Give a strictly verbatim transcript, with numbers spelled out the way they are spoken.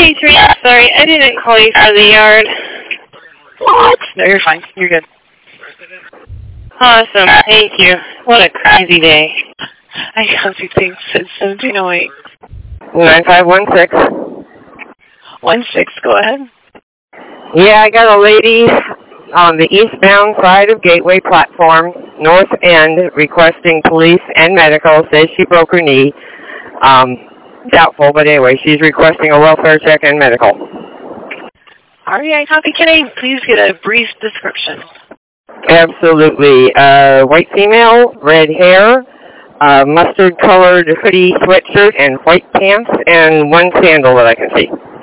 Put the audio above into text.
Hey, Teresa, sorry, I didn't call you for the yard. What? No, you're fine. You're good. Awesome, thank you. What a crazy day. I got two things. It's seventeen oh eight. nine five one six. One six, go ahead. Yeah, I got a lady on the eastbound side of Gateway platform, north end, requesting police and medical, says she broke her knee. Um, doubtful, but anyway, she's requesting a welfare check and medical. R E I copy. Can I please get a brief description? Absolutely. Uh, white female, red hair, uh, mustard-colored hoodie sweatshirt, and white pants, and one sandal that I can see.